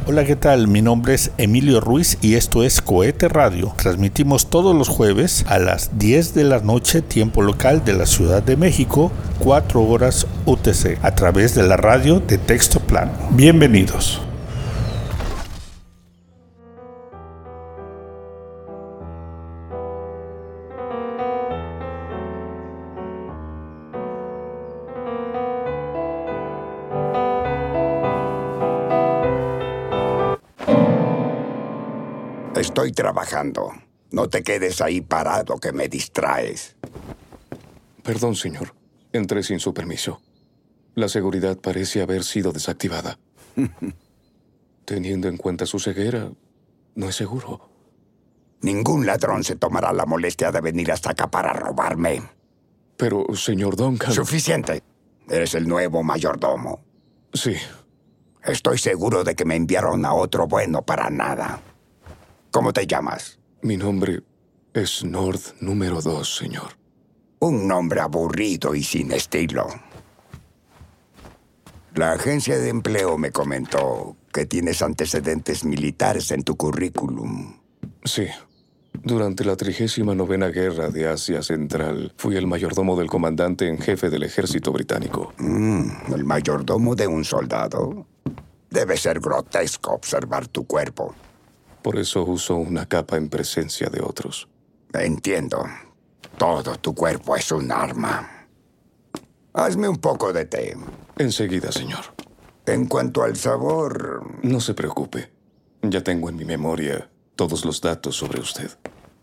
Hola, ¿qué tal? Mi nombre es Emilio Ruiz y esto es Cohete Radio. Transmitimos todos los jueves a las 10 de la noche, tiempo local de la Ciudad de México, 4 horas UTC, a través de la radio de Texto Plano. Bienvenidos. Estoy trabajando. No te quedes ahí parado, que me distraes. Perdón, señor. Entré sin su permiso. La seguridad parece haber sido desactivada. Teniendo en cuenta su ceguera, no es seguro. Ningún ladrón se tomará la molestia de venir hasta acá para robarme. Pero, señor Duncan... Suficiente. Eres el nuevo mayordomo. Sí. Estoy seguro de que me enviaron a otro bueno para nada. ¿Cómo te llamas? Mi nombre es Nord número 2, señor. Un nombre aburrido y sin estilo. La agencia de empleo me comentó que tienes antecedentes militares en tu currículum. Sí. Durante la 39ª Guerra de Asia Central, fui el mayordomo del comandante en jefe del ejército británico. ¿El mayordomo de un soldado? Debe ser grotesco observar tu cuerpo. Por eso uso una capa en presencia de otros. Entiendo. Todo tu cuerpo es un arma. Hazme un poco de té. Enseguida, señor. En cuanto al sabor... No se preocupe. Ya tengo en mi memoria todos los datos sobre usted.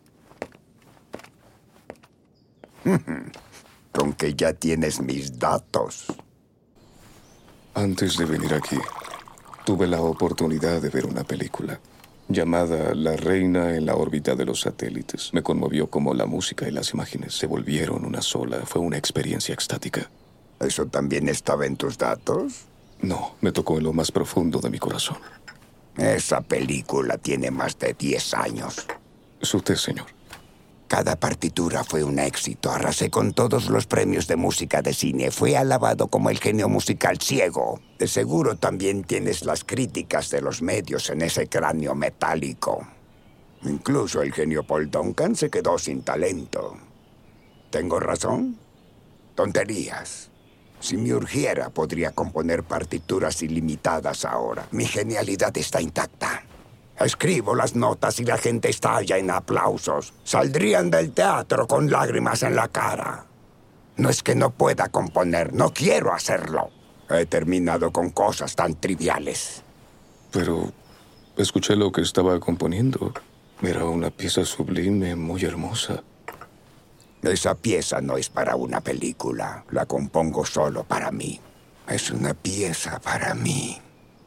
Con que ya tienes mis datos. Antes de venir aquí, tuve la oportunidad de ver una película llamada La Reina en la órbita de los satélites. Me conmovió como la música y las imágenes se volvieron una sola. Fue una experiencia extática. ¿Eso también estaba en tus datos? No, me tocó en lo más profundo de mi corazón. Esa película tiene más de 10 años. ¿Es usted, señor? Cada partitura fue un éxito. Arrasé con todos los premios de música de cine. Fui alabado como el genio musical ciego. De seguro también tienes las críticas de los medios en ese cráneo metálico. Incluso el genio Paul Duncan se quedó sin talento. ¿Tengo razón? Tonterías. Si me urgiera, podría componer partituras ilimitadas ahora. Mi genialidad está intacta. Escribo las notas y la gente estalla en aplausos. Saldrían del teatro con lágrimas en la cara. No es que no pueda componer, no quiero hacerlo. He terminado con cosas tan triviales. Pero escuché lo que estaba componiendo. Era una pieza sublime, muy hermosa. Esa pieza no es para una película. La compongo solo para mí. Es una pieza para mí.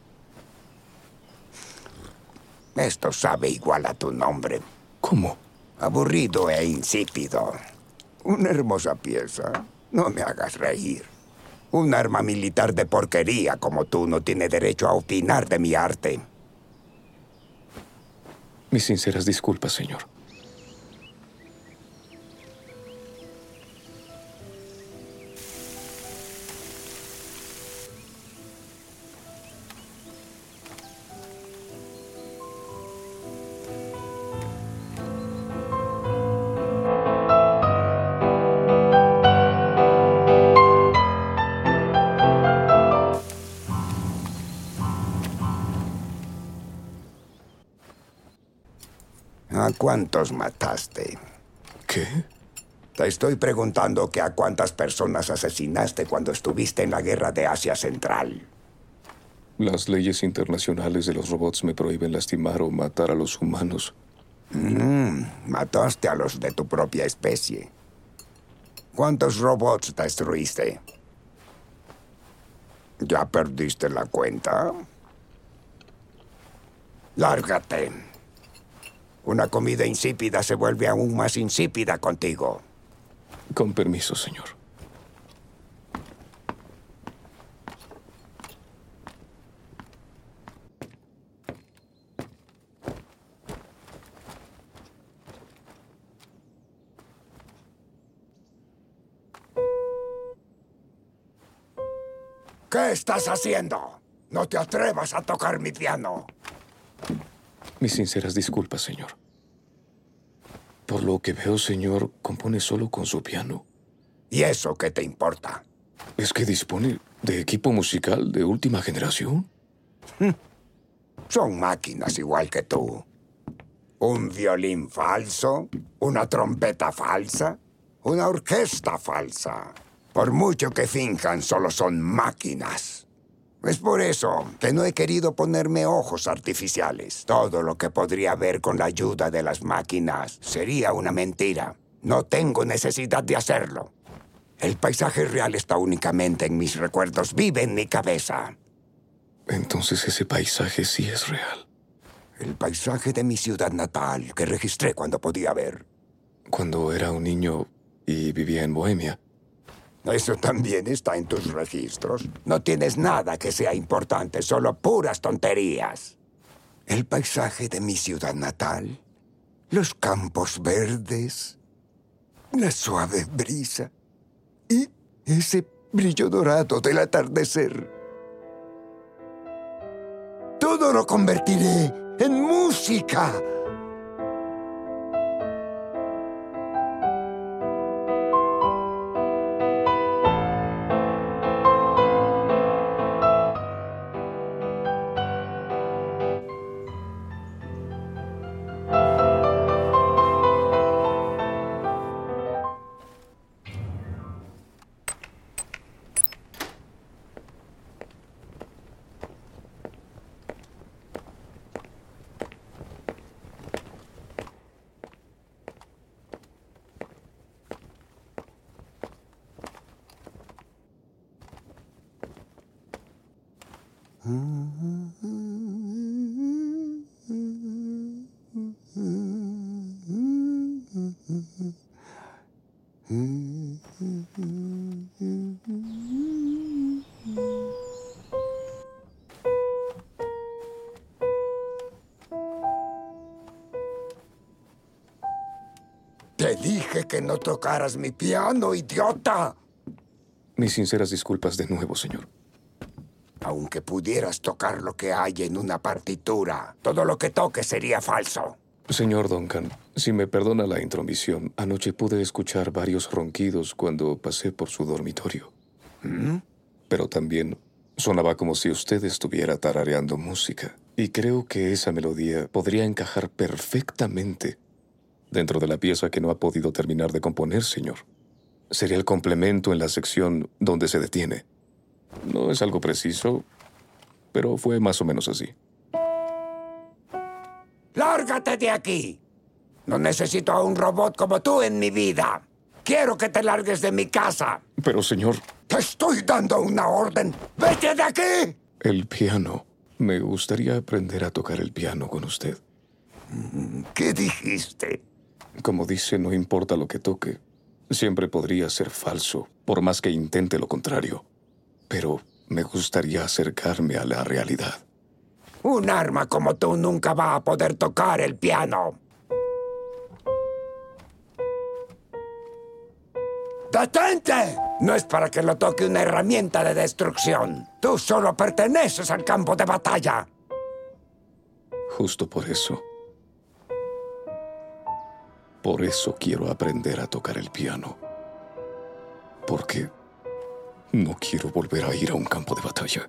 Esto sabe igual a tu nombre. ¿Cómo? Aburrido e insípido. Una hermosa pieza. No me hagas reír. Un arma militar de porquería como tú no tiene derecho a opinar de mi arte. Mis sinceras disculpas, señor. ¿A cuántos mataste? ¿Qué? Te estoy preguntando que a cuántas personas asesinaste cuando estuviste en la guerra de Asia Central. Las leyes internacionales de los robots me prohíben lastimar o matar a los humanos. Mataste a los de tu propia especie. ¿Cuántos robots destruiste? ¿Ya perdiste la cuenta? Lárgate. Una comida insípida se vuelve aún más insípida contigo. Con permiso, señor. ¿Qué estás haciendo? No te atrevas a tocar mi piano. Mis sinceras disculpas, señor. Por lo que veo, señor, compone solo con su piano. ¿Y eso qué te importa? ¿Es que dispone de equipo musical de última generación? Son máquinas igual que tú. Un violín falso, una trompeta falsa, una orquesta falsa. Por mucho que finjan, solo son máquinas. Es por eso que no he querido ponerme ojos artificiales. Todo lo que podría ver con la ayuda de las máquinas sería una mentira. No tengo necesidad de hacerlo. El paisaje real está únicamente en mis recuerdos, vive en mi cabeza. Entonces ese paisaje sí es real. El paisaje de mi ciudad natal, que registré cuando podía ver. Cuando era un niño y vivía en Bohemia. Eso también está en tus registros. No tienes nada que sea importante, solo puras tonterías. El paisaje de mi ciudad natal, los campos verdes, la suave brisa y ese brillo dorado del atardecer. Todo lo convertiré en música. Te dije que no tocaras mi piano, idiota. Mis sinceras disculpas de nuevo, señor. Aunque pudieras tocar lo que hay en una partitura, todo lo que toques sería falso. Señor Duncan, si me perdona la intromisión, anoche pude escuchar varios ronquidos cuando pasé por su dormitorio. Pero también sonaba como si usted estuviera tarareando música. Y creo que esa melodía podría encajar perfectamente dentro de la pieza que no ha podido terminar de componer, señor. Sería el complemento en la sección donde se detiene. No es algo preciso, pero fue más o menos así. ¡Lárgate de aquí! No necesito a un robot como tú en mi vida. Quiero que te largues de mi casa. Pero, señor... ¡Te estoy dando una orden! ¡Vete de aquí! El piano. Me gustaría aprender a tocar el piano con usted. ¿Qué dijiste? Como dice, no importa lo que toque. Siempre podría ser falso, por más que intente lo contrario. Pero me gustaría acercarme a la realidad. Un arma como tú nunca va a poder tocar el piano. ¡Detente! No es para que lo toque una herramienta de destrucción. Tú solo perteneces al campo de batalla. Justo por eso. Por eso quiero aprender a tocar el piano. Porque no quiero volver a ir a un campo de batalla.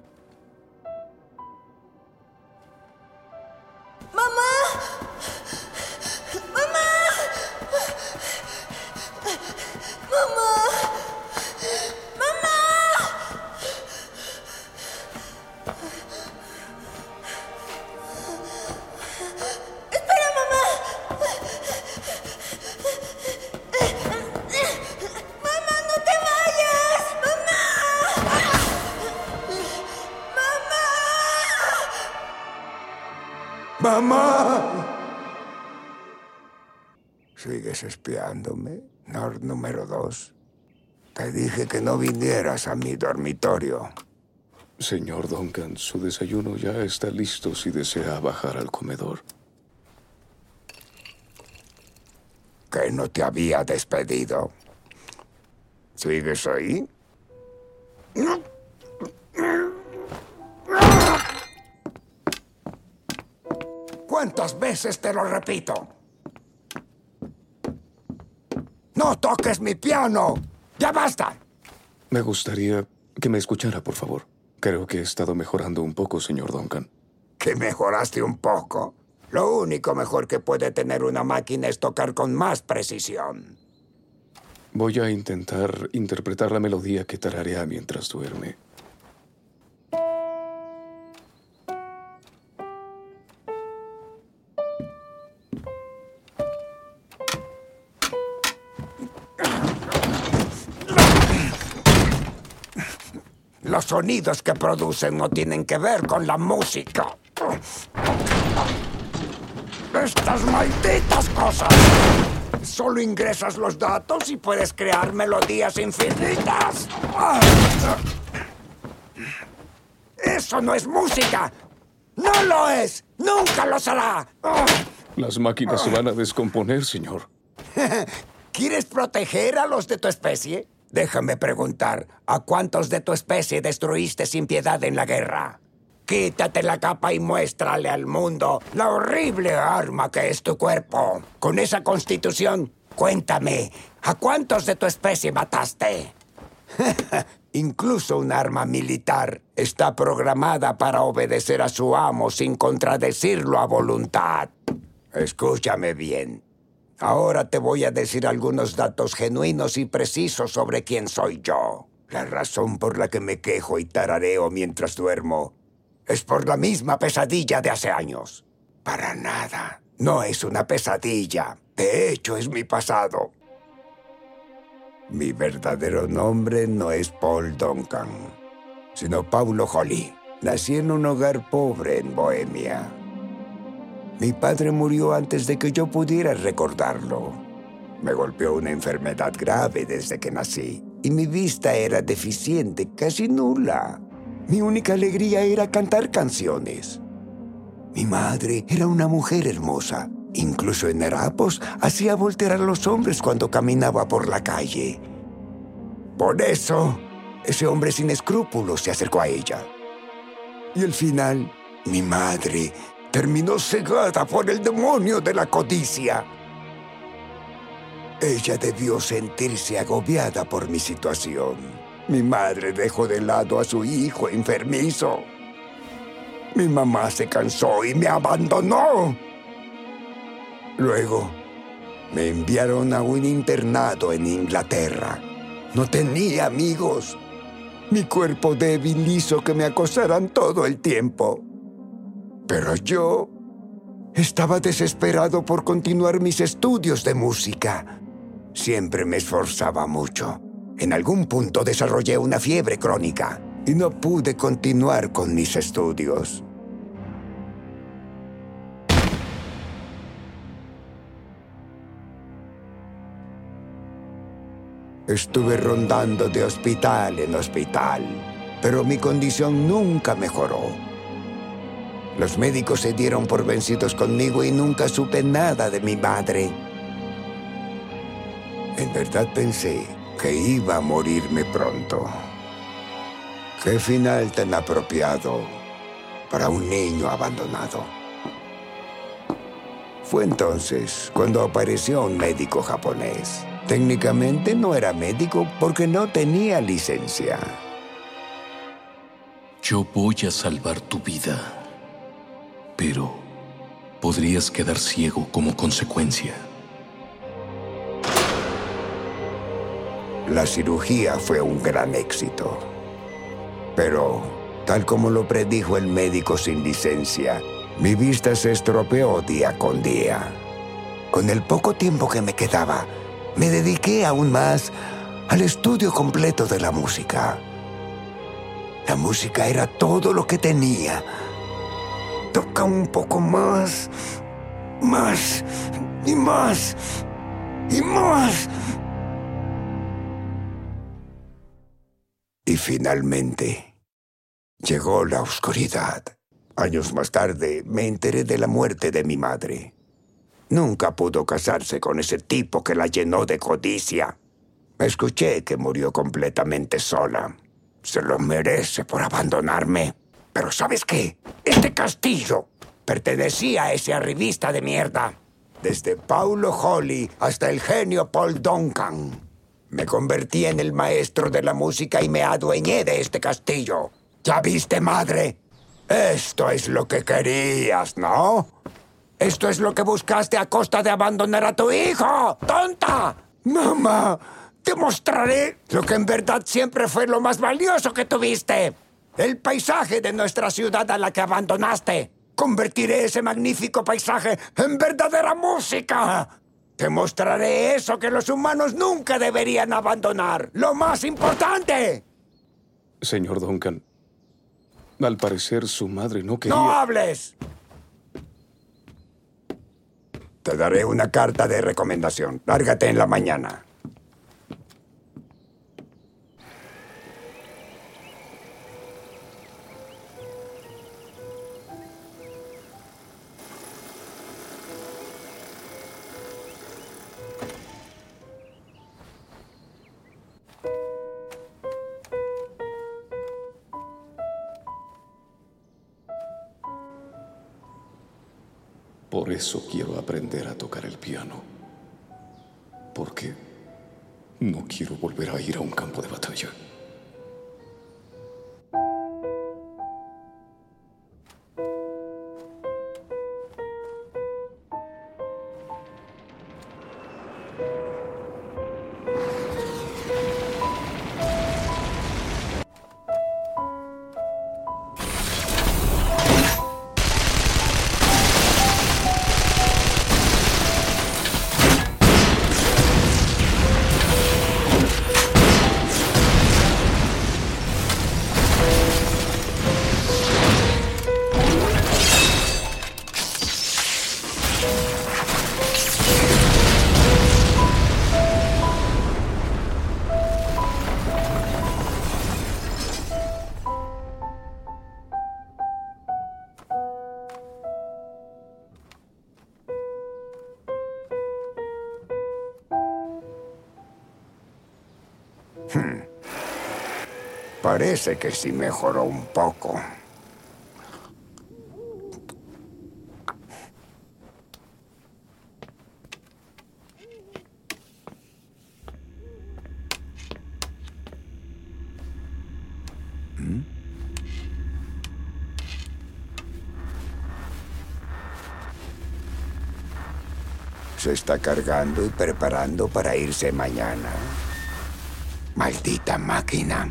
¡Mamá! ¿Sigues espiándome, Nord número 2? Te dije que no vinieras a mi dormitorio. Señor Duncan, su desayuno ya está listo si desea bajar al comedor. Que no te había despedido. ¿Sigues ahí? ¿Cuántas veces te lo repito? ¡No toques mi piano! ¡Ya basta! Me gustaría que me escuchara, por favor. Creo que he estado mejorando un poco, señor Duncan. ¿Que mejoraste un poco? Lo único mejor que puede tener una máquina es tocar con más precisión. Voy a intentar interpretar la melodía que tararea mientras duerme. Los sonidos que producen no tienen que ver con la música. ¡Estas malditas cosas! Solo ingresas los datos y puedes crear melodías infinitas. ¡Eso no es música! ¡No lo es! ¡Nunca lo será! Las máquinas se van a descomponer, señor. ¿Quieres proteger a los de tu especie? Déjame preguntar, ¿a cuántos de tu especie destruiste sin piedad en la guerra? Quítate la capa y muéstrale al mundo la horrible arma que es tu cuerpo. Con esa constitución, cuéntame, ¿a cuántos de tu especie mataste? Incluso un arma militar está programada para obedecer a su amo sin contradecirlo a voluntad. Escúchame bien. Ahora te voy a decir algunos datos genuinos y precisos sobre quién soy yo. La razón por la que me quejo y tarareo mientras duermo es por la misma pesadilla de hace años. Para nada. No es una pesadilla. De hecho, es mi pasado. Mi verdadero nombre no es Paul Duncan, sino Paulo Holly. Nací en un hogar pobre en Bohemia. Mi padre murió antes de que yo pudiera recordarlo. Me golpeó una enfermedad grave desde que nací y mi vista era deficiente, casi nula. Mi única alegría era cantar canciones. Mi madre era una mujer hermosa. Incluso en harapos hacía voltear a los hombres cuando caminaba por la calle. Por eso, ese hombre sin escrúpulos se acercó a ella. Y al final, mi madre terminó cegada por el demonio de la codicia. Ella debió sentirse agobiada por mi situación. Mi madre dejó de lado a su hijo enfermizo. Mi mamá se cansó y me abandonó. Luego, me enviaron a un internado en Inglaterra. No tenía amigos. Mi cuerpo débil hizo que me acosaran todo el tiempo. Pero yo estaba desesperado por continuar mis estudios de música. Siempre me esforzaba mucho. En algún punto desarrollé una fiebre crónica y no pude continuar con mis estudios. Estuve rondando de hospital en hospital, pero mi condición nunca mejoró. Los médicos se dieron por vencidos conmigo y nunca supe nada de mi madre. En verdad pensé que iba a morirme pronto. Qué final tan apropiado para un niño abandonado. Fue entonces cuando apareció un médico japonés. Técnicamente no era médico porque no tenía licencia. Yo voy a salvar tu vida, pero podrías quedar ciego como consecuencia. La cirugía fue un gran éxito. Pero, tal como lo predijo el médico sin licencia, mi vista se estropeó día con día. Con el poco tiempo que me quedaba, me dediqué aún más al estudio completo de la música. La música era todo lo que tenía. Toca un poco más, más, y más, y más. Y finalmente, llegó la oscuridad. Años más tarde, me enteré de la muerte de mi madre. Nunca pudo casarse con ese tipo que la llenó de codicia. Escuché que murió completamente sola. Se lo merece por abandonarme. Pero ¿sabes qué? Este castillo Pertenecía a esa revista de mierda. Desde Paulo Holly hasta el genio Paul Duncan. Me convertí en el maestro de la música y me adueñé de este castillo. ¿Ya viste, madre? Esto es lo que querías, ¿no? Esto es lo que buscaste a costa de abandonar a tu hijo, tonta. Mamá, te mostraré lo que en verdad siempre fue lo más valioso que tuviste. El paisaje de nuestra ciudad a la que abandonaste. Convertiré ese magnífico paisaje en verdadera música. Te mostraré eso que los humanos nunca deberían abandonar. ¡Lo más importante! Señor Duncan, al parecer su madre no quería... ¡No hables! Te daré una carta de recomendación. Lárgate en la mañana. Por eso quiero aprender a tocar el piano. Porque no quiero volver a ir a un campo de batalla. Parece que sí mejoró un poco. Se está cargando y preparando para irse mañana. Maldita máquina.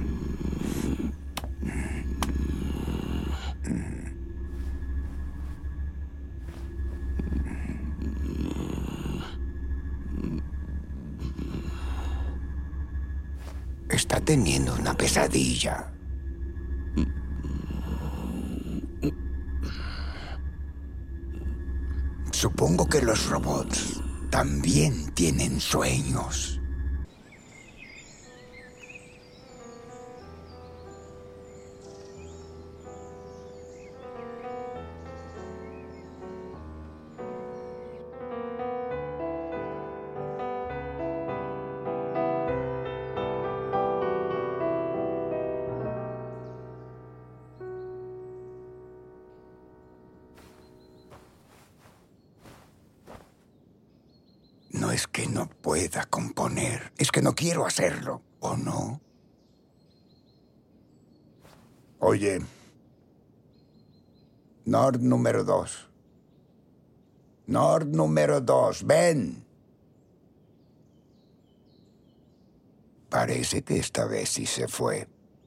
Está teniendo una pesadilla. Supongo que los robots también tienen sueños. No es que no pueda componer, es que no quiero hacerlo, ¿o no? Oye, Nord número 2. Nord número 2, ven. Parece que esta vez sí se fue.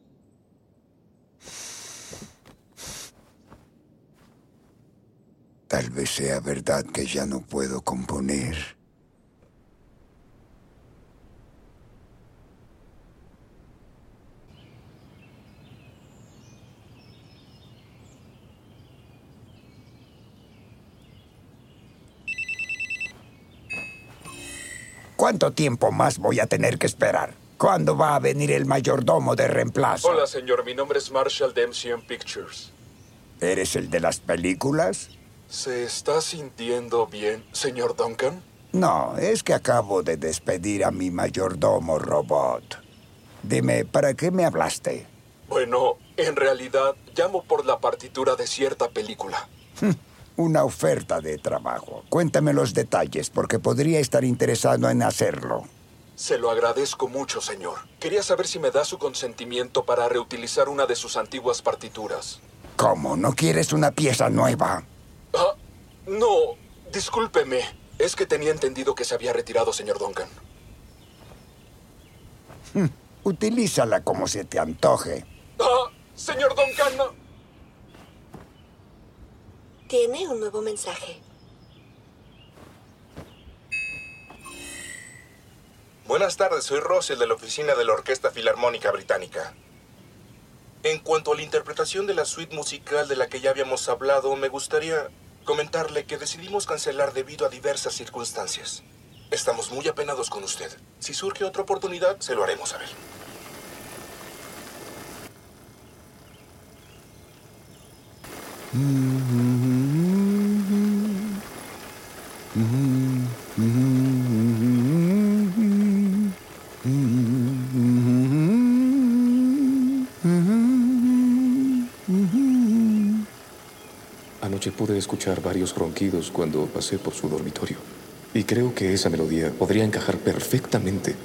Tal vez sea verdad que ya no puedo componer. ¿Cuánto tiempo más voy a tener que esperar? ¿Cuándo va a venir el mayordomo de reemplazo? Hola, señor. Mi nombre es Marshall de MCM Pictures. ¿Eres el de las películas? ¿Se está sintiendo bien, señor Duncan? No, es que acabo de despedir a mi mayordomo robot. Dime, ¿para qué me hablaste? Bueno, en realidad llamo por la partitura de cierta película. Una oferta de trabajo. Cuéntame los detalles, porque podría estar interesado en hacerlo. Se lo agradezco mucho, señor. Quería saber si me da su consentimiento para reutilizar una de sus antiguas partituras. ¿Cómo? ¿No quieres una pieza nueva? Ah, no, discúlpeme. Es que tenía entendido que se había retirado, señor Duncan. Utilízala como se te antoje. Ah, señor Duncan. No. Tiene un nuevo mensaje. Buenas tardes, soy Russell de la oficina de la Orquesta Filarmónica Británica. En cuanto a la interpretación de la suite musical de la que ya habíamos hablado, me gustaría comentarle que decidimos cancelar debido a diversas circunstancias. Estamos muy apenados con usted. Si surge otra oportunidad, se lo haremos saber. Anoche pude escuchar varios ronquidos cuando pasé por su dormitorio. Y creo que esa melodía podría encajar perfectamente.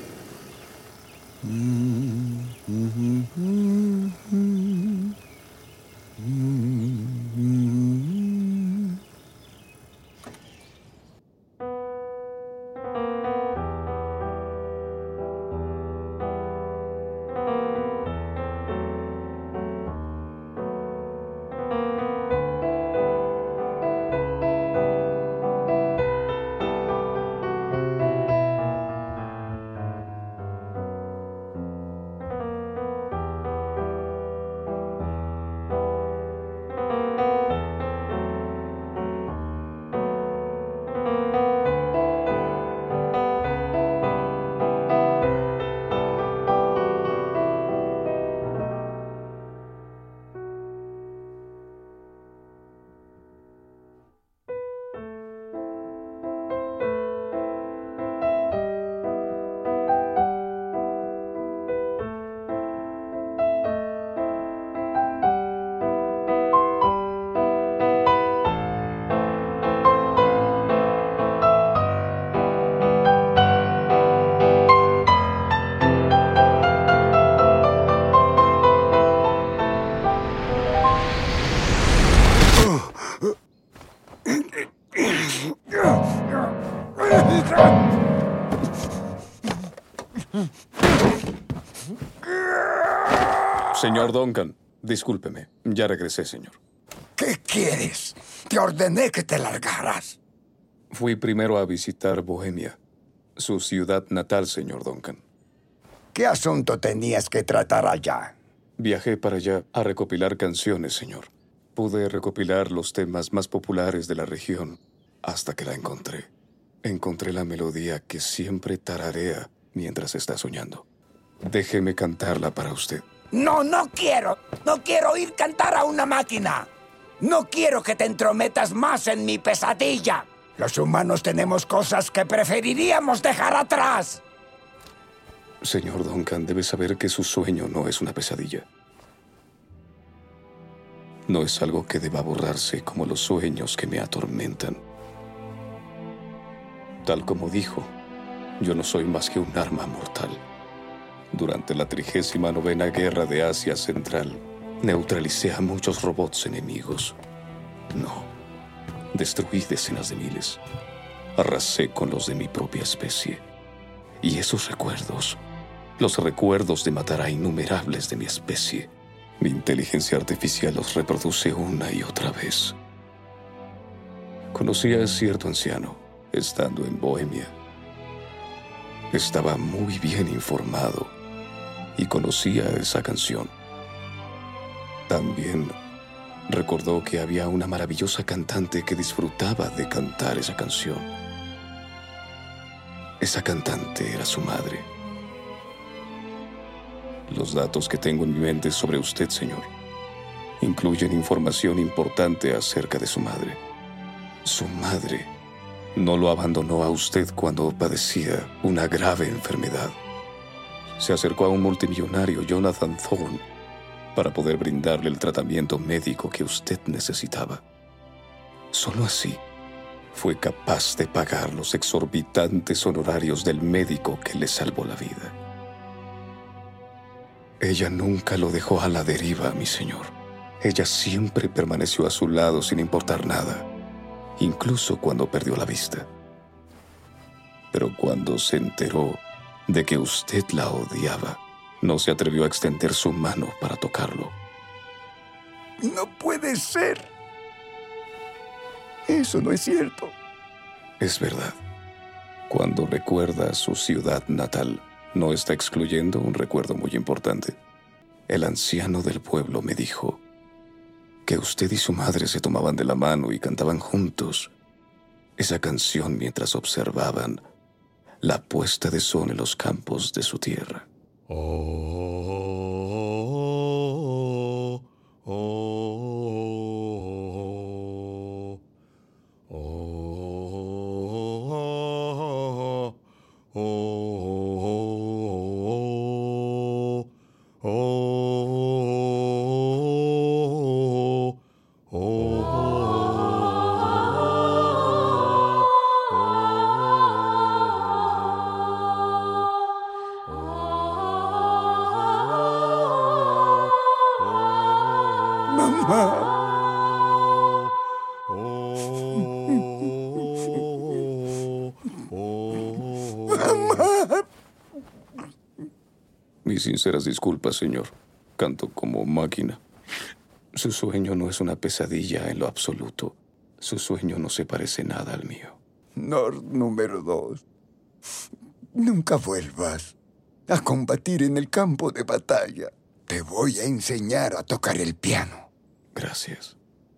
Señor Duncan, discúlpeme. Ya regresé, señor. ¿Qué quieres? Te ordené que te largaras. Fui primero a visitar Bohemia, su ciudad natal, señor Duncan. ¿Qué asunto tenías que tratar allá? Viajé para allá a recopilar canciones, señor. Pude recopilar los temas más populares de la región hasta que la encontré. Encontré la melodía que siempre tararea mientras está soñando. Déjeme cantarla para usted. No, no quiero. No quiero oír cantar a una máquina. No quiero que te entrometas más en mi pesadilla. Los humanos tenemos cosas que preferiríamos dejar atrás. Señor Duncan, debe saber que su sueño no es una pesadilla. No es algo que deba borrarse como los sueños que me atormentan. Tal como dijo, yo no soy más que un arma mortal. Durante la 39ª Guerra de Asia Central, neutralicé a muchos robots enemigos. No, destruí decenas de miles. Arrasé con los de mi propia especie. Y esos recuerdos, los recuerdos de matar a innumerables de mi especie, mi inteligencia artificial los reproduce una y otra vez. Conocí a cierto anciano, estando en Bohemia. Estaba muy bien informado y conocía esa canción. También recordó que había una maravillosa cantante que disfrutaba de cantar esa canción. Esa cantante era su madre. Los datos que tengo en mi mente sobre usted, señor, incluyen información importante acerca de su madre. Su madre no lo abandonó a usted cuando padecía una grave enfermedad. Se acercó a un multimillonario, Jonathan Thorne, para poder brindarle el tratamiento médico que usted necesitaba. Solo así fue capaz de pagar los exorbitantes honorarios del médico que le salvó la vida. Ella nunca lo dejó a la deriva, mi señor. Ella siempre permaneció a su lado sin importar nada, incluso cuando perdió la vista. Pero cuando se enteró de que usted la odiaba, no se atrevió a extender su mano para tocarlo. No puede ser. Eso no es cierto. Es verdad. Cuando recuerda su ciudad natal, no está excluyendo un recuerdo muy importante. El anciano del pueblo me dijo que usted y su madre se tomaban de la mano y cantaban juntos esa canción mientras observaban la puesta de sol en los campos de su tierra. Mis sinceras disculpas, señor. Canto como máquina. Su sueño no es una pesadilla en lo absoluto. Su sueño no se parece nada al mío. Nord número 2. Nunca vuelvas a combatir en el campo de batalla. Te voy a enseñar a tocar el piano. Gracias.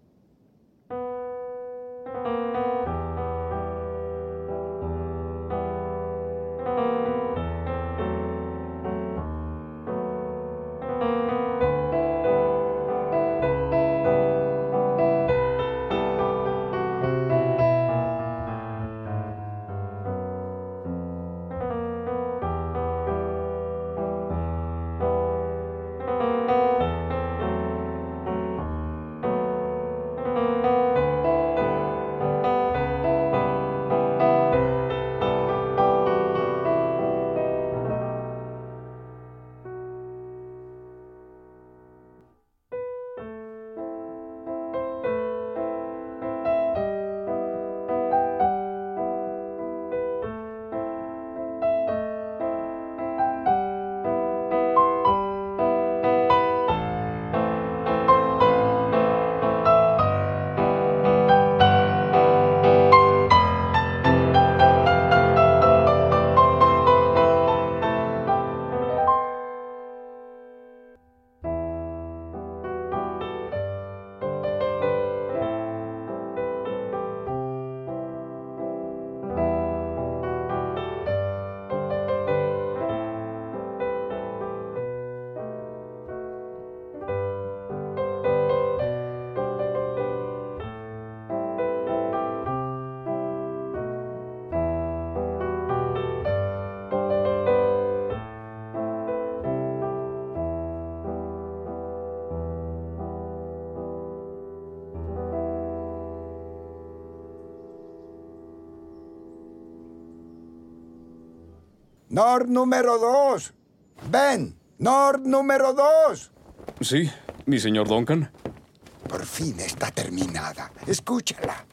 Nord número 2. Ven, Nord número 2. Sí, mi señor Duncan. Por fin está terminada. Escúchala.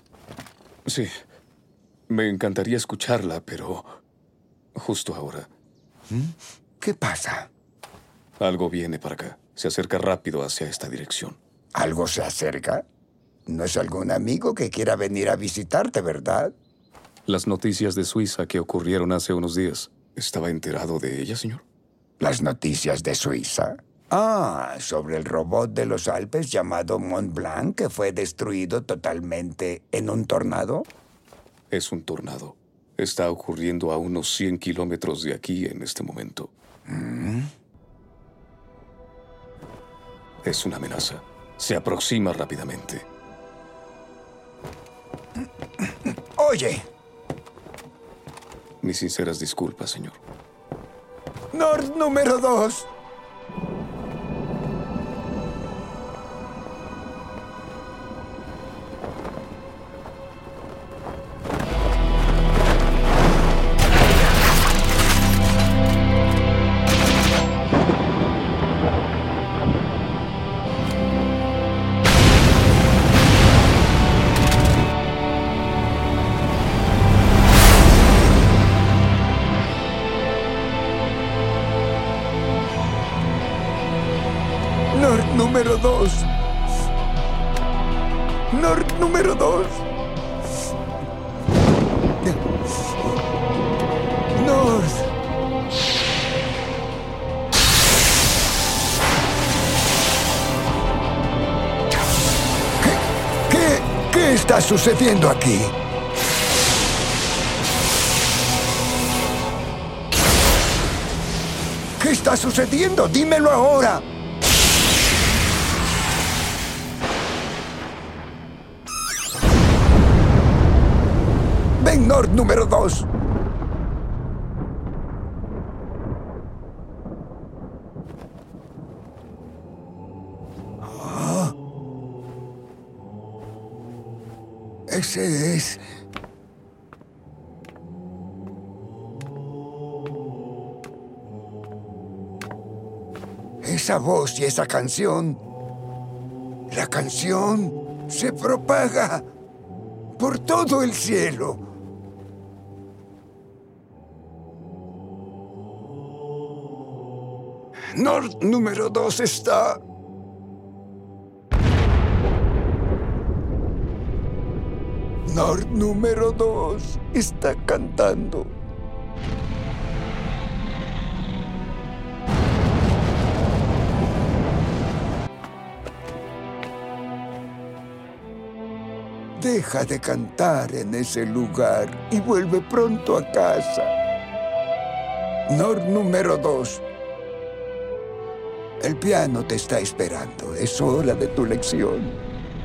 Sí, me encantaría escucharla, pero justo ahora. ¿Qué pasa? Algo viene para acá. Se acerca rápido hacia esta dirección. ¿Algo se acerca? No es algún amigo que quiera venir a visitarte, ¿verdad? Las noticias de Suiza que ocurrieron hace unos días. ¿Estaba enterado de ellas, señor? ¿Las noticias de Suiza? Ah, sobre el robot de los Alpes llamado Mont Blanc que fue destruido totalmente en un tornado. Es un tornado. Está ocurriendo a unos 100 kilómetros de aquí en este momento. Es una amenaza. Se aproxima rápidamente. Oye. Mis sinceras disculpas, señor. Nord número 2. Nord número 2. Nord. ¿Qué está sucediendo aquí? ¿Qué está sucediendo? ¡Dímelo ahora! ¡Ven, Nord número 2! Ese es... Esa voz y esa canción... La canción se propaga por todo el cielo. Nord número 2 está... Nord número 2 está cantando. Deja de cantar en ese lugar y vuelve pronto a casa. Nord número 2. El piano te está esperando. Es hora de tu lección.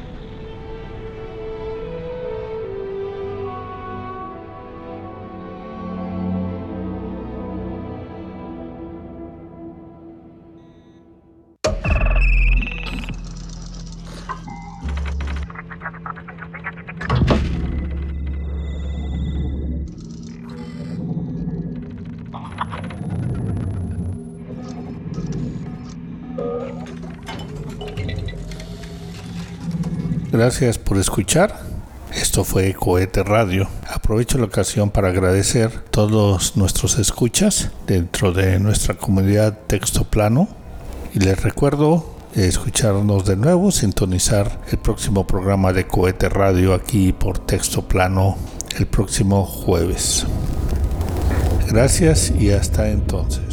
Gracias por escuchar. Esto fue Cohete Radio. Aprovecho la ocasión para agradecer a todos nuestros escuchas dentro de nuestra comunidad Texto Plano. Y les recuerdo escucharnos de nuevo, sintonizar el próximo programa de Cohete Radio aquí por Texto Plano el próximo jueves. Gracias y hasta entonces.